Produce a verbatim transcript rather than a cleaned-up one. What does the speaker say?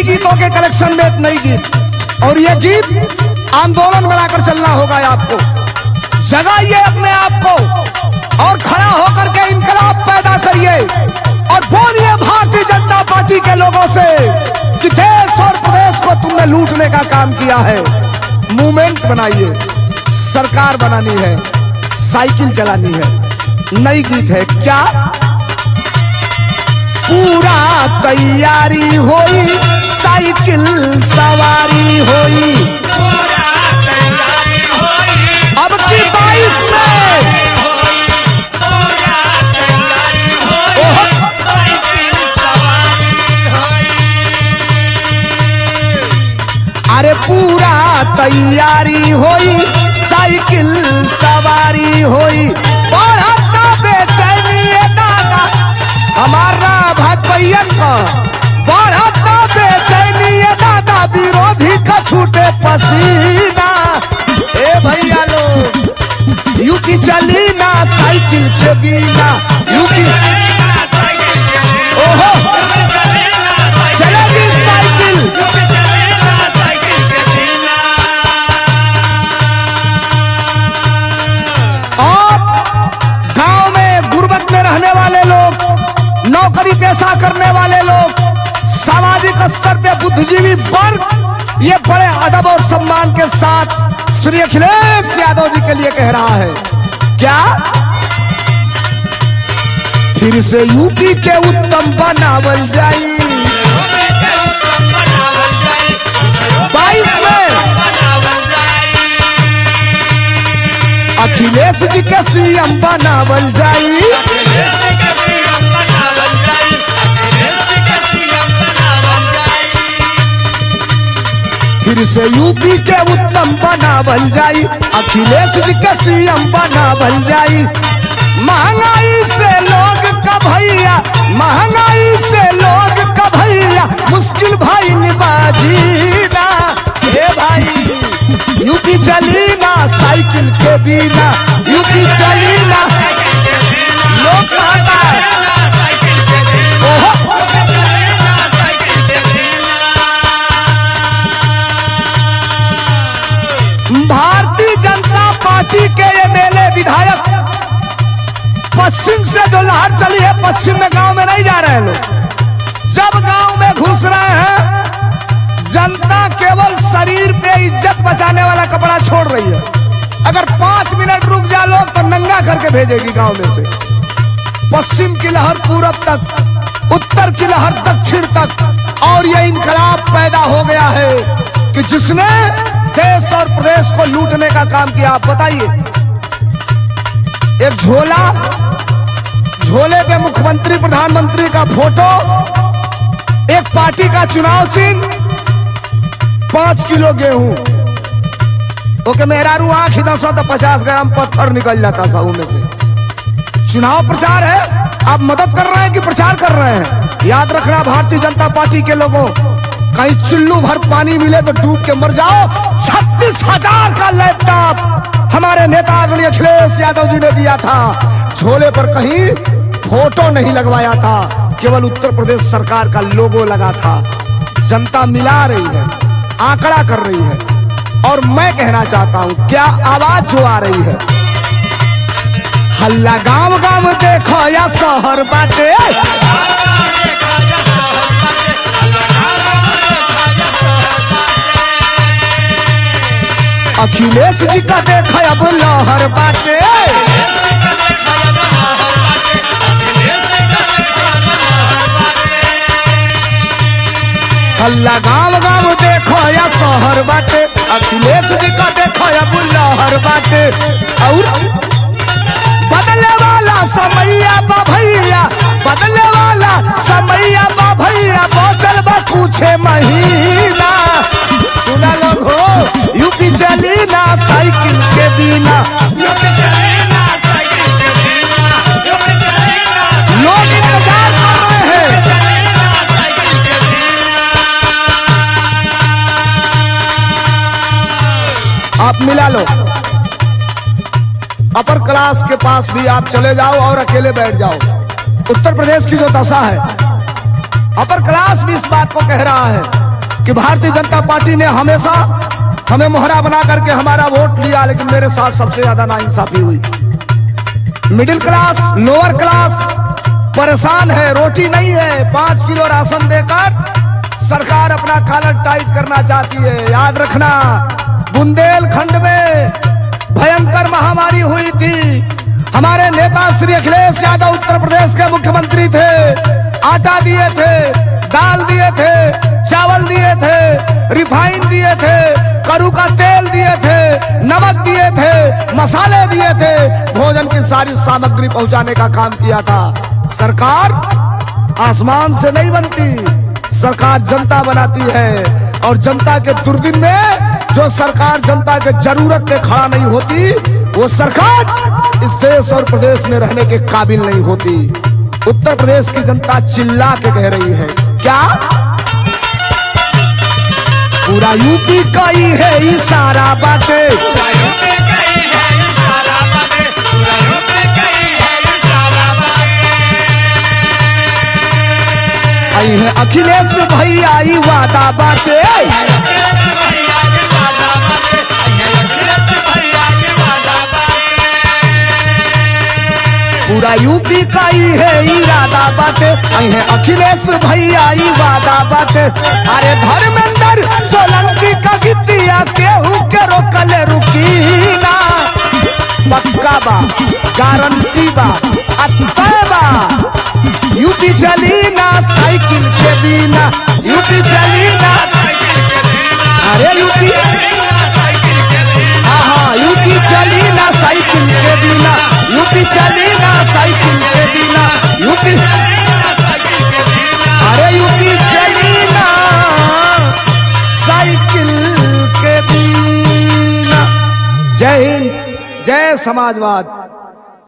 गीतों के कलेक्शन में एक नई गीत, और ये गीत आंदोलन बनाकर चलना होगा आपको। जगाइए अपने आप को और खड़ा होकर के इनकलाब पैदा करिए और बोलिए भारतीय जनता पार्टी के लोगों से कि देश और प्रदेश को तुमने लूटने का काम किया है। मूवमेंट बनाइए, सरकार बनानी है, साइकिल चलानी है। नई गीत है क्या? पूरा तैयारी होई, साइकिल सवारी होई, अब की बाईस में अरे पूरा तैयारी होई, साइकिल सवारी होई, बढ़ता बेचैनी दादा हमारा भगवैयन का, बढ़ता बेचैनी दादा विरोधी का छूटे पसीना। ए भैया लोग यूपी चली ना साइकिल के बिना, यूपी ओहो चलेगी साइकिल। रहने वाले लोग, नौकरी पेशा करने वाले लोग, सामाजिक स्तर पे बुद्धिजीवी वर्ग, ये बड़े अदब और सम्मान के साथ श्री अखिलेश यादव जी के लिए कह रहा है क्या? फिर से यूपी के उत्तम बनावल जाई, बाईस में अखिलेश जी के सीएम बनावल जाई, फिर से यूपी के उत्तम बनावल जाई, अखिलेश जी के सीएम बनावल जाई। महंगाई से लोग का भैया, महंगाई से लोग का भैया मुश्किल भाई निबाजीना। हे भाई यूपी चली ना साइकिल के बिना, यूपी चली ना, लोग कहता है ओहो भारतीय जनता पार्टी के एमएलए विधायक पश्चिम से जो लहर चली है, पश्चिम में गांव में नहीं जा रहे हैं लोग। जब गांव में घुस रहे हैं, जनता केवल शरीर पे इज्जत बचाने वाला कपड़ा छोड़ रही है। अगर पांच मिनट रुक जा लोग तो नंगा करके भेजेगी गांव में से। पश्चिम की लहर पूरब तक, उत्तर की लहर दक्षिण तक, और ये इनकलाब पैदा हो गया है कि जिसने देश और प्रदेश को लूटने का काम किया। आप बताइए, एक झोला, झोले पे मुख्यमंत्री प्रधानमंत्री का फोटो, एक पार्टी का चुनाव चिन्ह, पांच किलो गेहूं, ओके मेरा रू आंख ही दस तो पचास ग्राम पत्थर निकल जाता था उनमें से। चुनाव प्रचार है, आप मदद कर रहे हैं कि प्रचार कर रहे हैं? याद रखना भारतीय जनता पार्टी के लोगों, कहीं चिल्लू भर पानी मिले तो डूब के मर जाओ। छत्तीस हजार का लैपटॉप हमारे नेता आदरणीय अखिलेश यादव जी ने दिया था, झोले पर कहीं फोटो नहीं लगवाया था, केवल उत्तर प्रदेश सरकार का लोगो लगा था। जनता मिला रही है, आंकड़ा कर रही है, और मैं कहना चाहता हूं क्या आवाज जो आ रही है, हल्ला गांव गांव देखो या शहर बाटे, अखिलेश जी का देखो अब लहर बाटे, हल्ला गांव गांव देखो या शहर बाटे, अखिलेश जी का देखो अब लहर बाटे। और बदले वाला समैया बा भैया, बदले वाला समैया बा भैया, बोतल बा कुछ महीना। सुना लोग हो, यूपी चली ना साइकिल के बिना, लोग इंतजार कर रहे हैं। आप मिला लो, अपर क्लास के पास भी आप चले जाओ और अकेले बैठ जाओ। उत्तर प्रदेश की जो दशा है, अपर क्लास भी इस बात को कह रहा है कि भारतीय जनता पार्टी ने हमेशा हमें मोहरा बना करके हमारा वोट लिया, लेकिन मेरे साथ सबसे ज्यादा नाइंसाफी हुई। मिडिल क्लास, लोअर क्लास परेशान है, रोटी नहीं है। पांच किलो राशन देकर सरकार अपना कॉलर टाइट करना चाहती है। याद रखना, बुंदेलखंड में भयंकर महामारी हुई थी। हमारे नेता श्री अखिलेश यादव उत्तर प्रदेश के मुख्यमंत्री थे। आटा दिए थे, दाल दिए थे, चावल दिए थे, रिफाइन दिए थे, करू का तेल दिए थे, नमक दिए थे, मसाले दिए थे, भोजन की सारी सामग्री पहुंचाने का काम किया था। सरकार आसमान से नहीं बनती, सरकार जनता बनाती है। और जनता के दुर्दिन में जो सरकार जनता के जरूरत पे खड़ा नहीं होती, वो सरकार इस देश और प्रदेश में रहने के काबिल नहीं होती। उत्तर प्रदेश की जनता चिल्ला के कह रही है, क्या पूरा यूपी का ही है इशारा बाटे, आई है अखिलेश भैया ई वादा बाटे, पूरा यूपी का ही है इरादा बाटे, आई है अखिलेश भैया ई वादा बाटे। अरे धर्मेंद्र सोलंकी का गिद्दिया केहू के रोकले रुकी ना, पक्का बा, गारंटी बा, अतः बा। यूपी चली ना साइकिल के बिना, यूपी चली ना, अरे यूपी, हाँ हाँ यूपी चली ना साइकिल के बिना, यूपी चली ना साइकिल के बिना, यूपी, अरे यूपी चली ना साइकिल के बिना। जय हिंद, जय समाजवाद।